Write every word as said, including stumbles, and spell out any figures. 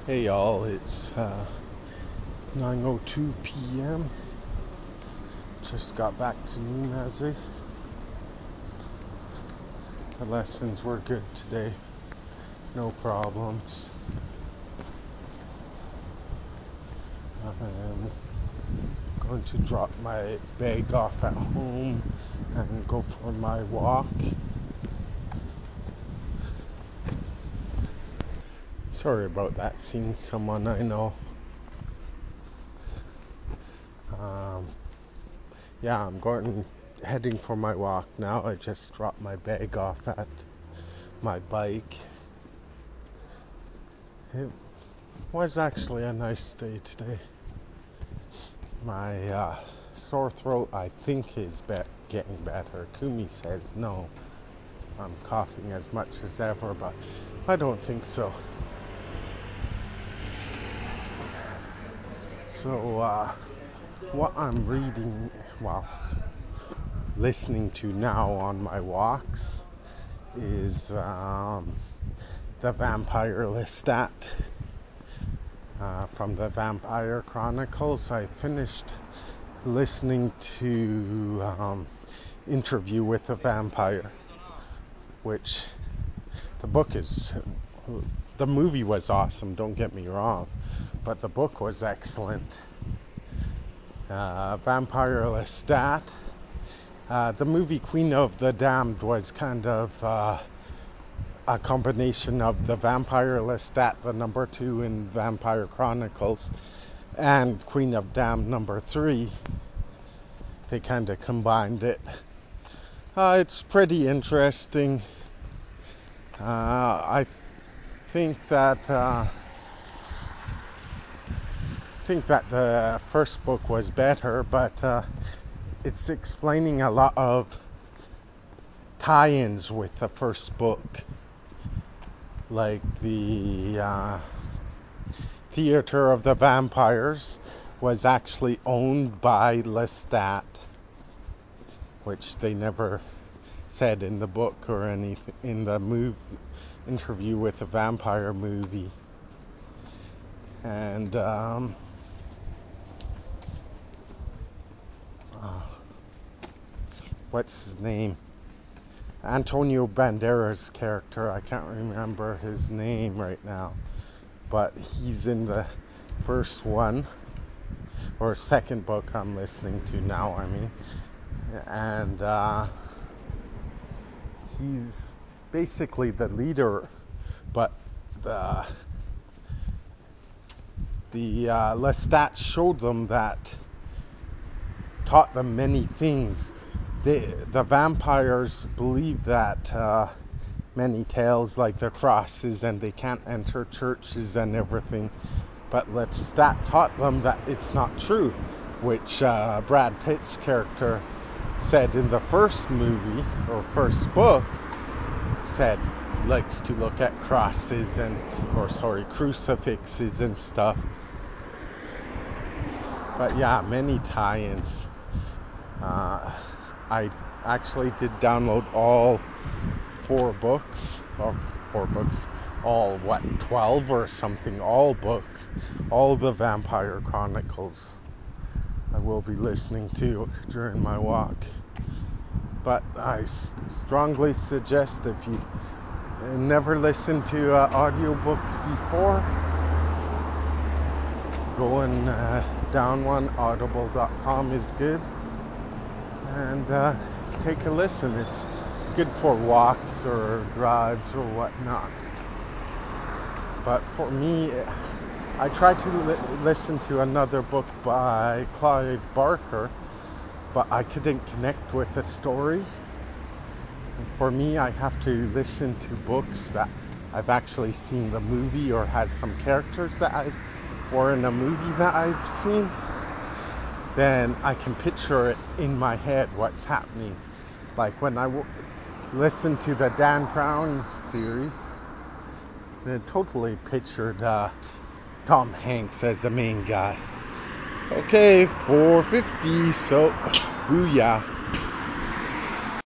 Hey y'all, it's uh, nine oh two p.m. Just got back to Nemazi. The lessons were good today. No problems. I'm going to drop my bag off at home and go for my walk. Sorry about that, seeing someone I know. Um, yeah, I'm going heading for my walk now. I just dropped my bag off at my bike. It was actually a nice day today. My uh, sore throat, I think, is be- getting better. Kumi says no. I'm coughing as much as ever, but I don't think so. So, uh, what I'm reading, well, listening to now on my walks is um, The Vampire Lestat uh, from the Vampire Chronicles. I finished listening to um, Interview with a Vampire, which the book is, the movie was awesome, don't get me wrong, but the book was excellent. Uh, Vampire Lestat. Uh, the movie Queen of the Damned was kind of uh, a combination of the Vampire Lestat, the number two in Vampire Chronicles, and Queen of Damned number three. They kind of combined it. Uh, it's pretty interesting. Uh, I think that uh, think that the first book was better, but uh, it's explaining a lot of tie-ins with the first book, like the uh, Theater of the Vampires was actually owned by Lestat, which they never said in the book or anything in the move Interview with the Vampire movie. And um, uh, what's his name? Antonio Banderas' character. I can't remember his name right now, but he's in the first one or second book I'm listening to now. I mean, and uh, he's basically the leader, but the the uh, Lestat showed them that, taught them many things. The the vampires believe that uh, many tales, like the crosses, and they can't enter churches and everything. But Lestat taught them that it's not true, which uh, Brad Pitt's character said in the first movie or first book. Said he likes to look at crosses and, or sorry, crucifixes and stuff. But yeah, many tie-ins. Uh, I actually did download all four books, or four books, all what, twelve or something, all book, all the Vampire Chronicles I will be listening to during my walk. But I s- strongly suggest, if you never listened to an audiobook before, go and uh, down one. audible dot com is good. And uh, take a listen. It's good for walks or drives or whatnot. But for me, I tried to li- listen to another book by Clive Barker, but I couldn't connect with the story. For me, I have to listen to books that I've actually seen the movie or has some characters that I, or in a movie that I've seen. Then I can picture it in my head what's happening. Like when I w- listened to the Dan Brown series, I totally pictured uh, Tom Hanks as the main guy. Okay, four fifty, so booyah.